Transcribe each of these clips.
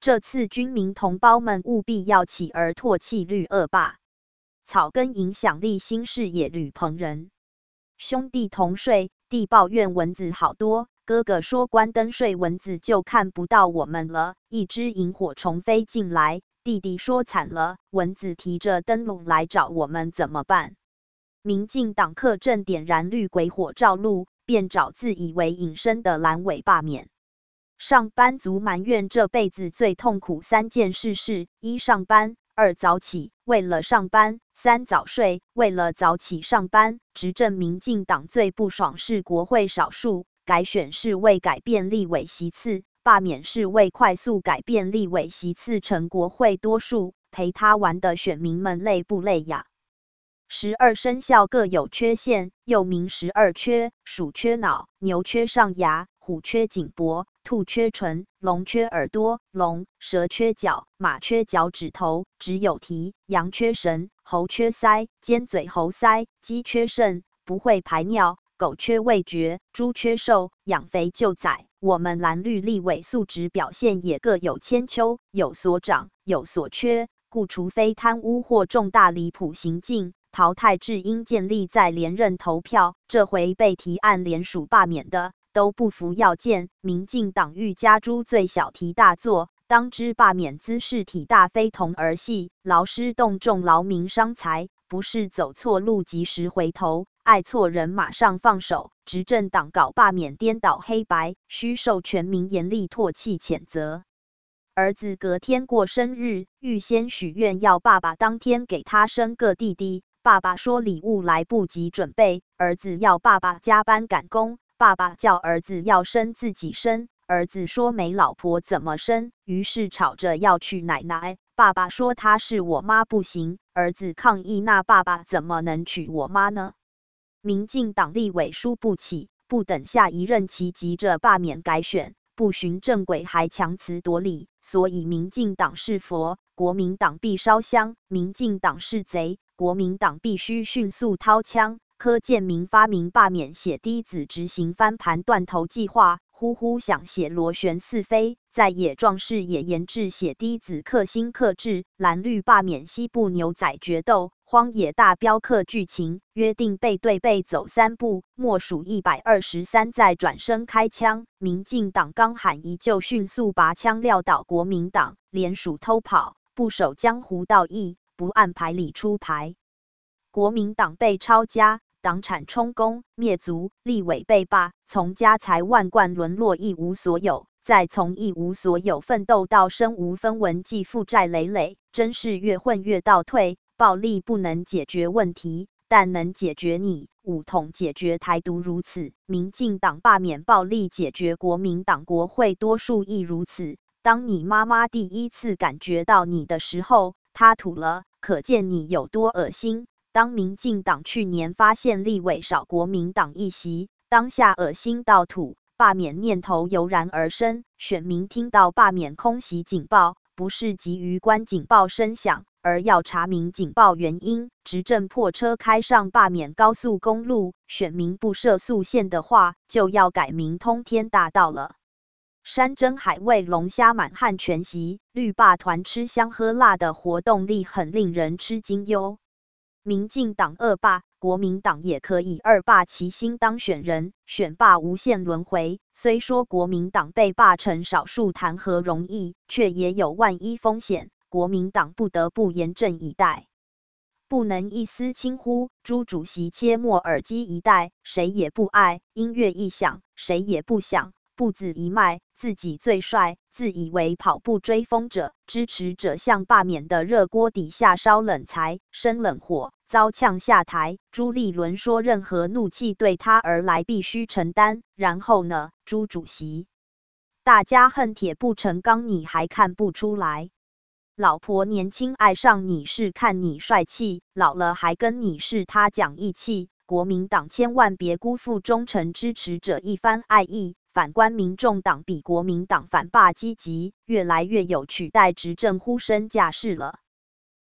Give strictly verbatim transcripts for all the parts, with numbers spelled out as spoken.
这次军民同胞们务必要起而唾弃绿恶霸，草根影响力新视野吕鹏仁。兄弟同睡，弟抱怨蚊子好多，哥哥说关灯睡蚊子就看不到我们了。一只萤火虫飞进来，弟弟说惨了，蚊子提着灯笼来找我们怎么办？民进党课正点燃绿鬼火照路，便找自以为隐身的蓝委罢免。上班族埋怨这辈子最痛苦三件事是：一上班，二早起，为了上班；三早睡，为了早起上班。执政民进党最不爽是国会少数，改选是为改变立委席次，罢免是为快速改变立委席次成国会多数，陪他玩的选民们累不累呀？十二生肖各有缺陷，又名十二缺：鼠缺脑，牛缺上牙，虎缺颈脖，兔缺唇，龙缺耳朵，龙；蛇缺脚，马缺脚趾头，只有蹄；羊缺神，猴缺腮，尖嘴猴腮；鸡缺肾，不会排尿；狗缺味觉，猪缺瘦，养肥就宰。我们蓝绿立委素质表现也各有千秋，有所长，有所缺，故除非贪污或重大离谱行径，淘汰制应建立在连任投票。这回被提案联署罢免的都不服要件，民进党欲加诸最小题大做，当知罢免姿势体大非同儿戏，劳师动众，劳民伤财，不是走错路及时回头，爱错人马上放手。执政党搞罢免颠倒黑白，需受全民严厉唾弃谴责。儿子隔天过生日，预先许愿要爸爸当天给他生个弟弟。爸爸说礼物来不及准备，儿子要爸爸加班赶工。爸爸叫儿子要生自己生，儿子说没老婆怎么生，于是吵着要娶奶奶。爸爸说他是我妈不行，儿子抗议那爸爸怎么能娶我妈呢？民进党立委输不起，不等下一任期急着罢免改选，不循正轨还强词夺理，所以民进党是佛，国民党必烧香；民进党是贼，国民党必须迅速掏枪。柯建明发明罢免血滴子执行翻盘断头计划，呼呼想血螺旋四飞，在野壮士也研制血滴子克星克制，蓝绿罢免西部牛仔决斗，荒野大镖客剧情，约定背对背走三步，默数一百二十三再转身开枪。民进党刚喊一就迅速拔枪撂倒国民党，联署偷跑，不守江湖道义，不按牌理出牌。国民党被抄家，党产充公，灭族，立委被罢，从家财万贯沦落一无所有，再从一无所有奋斗到身无分文，既负债累累，真是越混越倒退。暴力不能解决问题，但能解决你；武统解决台独如此，民进党罢免暴力解决国民党国会多数亦如此。当你妈妈第一次感觉到你的时候，她吐了，可见你有多恶心。当民进党去年发现立委少国民党一席，当下恶心到吐，罢免念头油然而生。选民听到罢免空袭警报，不是急于关警报声响，而要查明警报原因。执政破车开上罢免高速公路，选民不设速限的话，就要改名通天大道了。山珍海味龙虾满汉全席，绿霸团吃香喝辣的活动力很令人吃惊哟。民进党二霸，国民党也可以二霸齐心当选人，选霸无限轮回。虽说国民党被罢成少数谈何容易，却也有万一风险，国民党不得不严阵以待。不能一丝轻忽。朱主席切莫耳机一戴，谁也不爱；音乐一响，谁也不想。步子一迈，自己最帅，自以为跑步追风者，支持者像罢免的热锅底下烧冷柴，生冷火，遭呛下台。朱立伦说，任何怒气对他而来必须承担。然后呢，朱主席，大家恨铁不成钢，你还看不出来？老婆年轻爱上你是看你帅气，老了还跟你是他讲义气。国民党千万别辜负忠诚支持者一番爱意。反观民众党比国民党反罢积极，越来越有取代执政呼声架势了。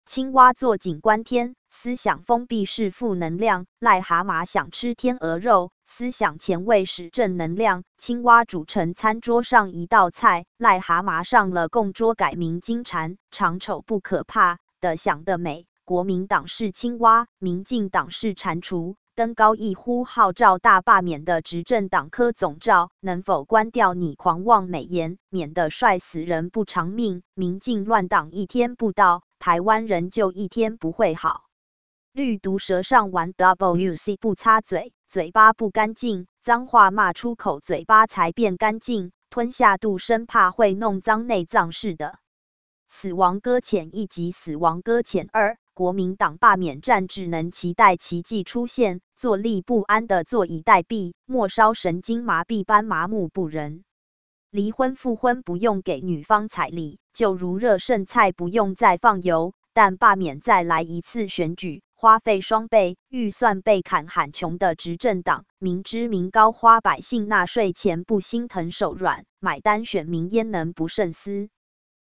青蛙坐井观天，思想封闭是负能量；癞蛤蟆想吃天鹅肉，思想前卫是正能量。青蛙煮成餐桌上一道菜，癞蛤蟆上了供桌改名金蝉。长丑不可怕的想得美，国民党是青蛙，民进党是蟾蜍。登高一呼号召大罢免的执政党柯总召，能否关掉你狂妄美言，免得帅死人不偿命？民进乱党一天不到，台湾人就一天不会好。绿毒舌上玩 W C 不擦嘴，嘴巴不干净，脏话骂出口，嘴巴才变干净。吞下肚生怕会弄脏内脏似的。死亡搁浅一及死亡搁浅二。国民党罢免战只能期待奇迹出现，坐立不安的坐以待毙，末梢神经麻痹般麻木不仁。离婚复婚不用给女方彩礼，就如热剩菜不用再放油，但罢免再来一次选举，花费双倍，预算被砍喊穷的执政党，明知民膏花百姓纳税钱不心疼手软，买单选民焉能不慎思？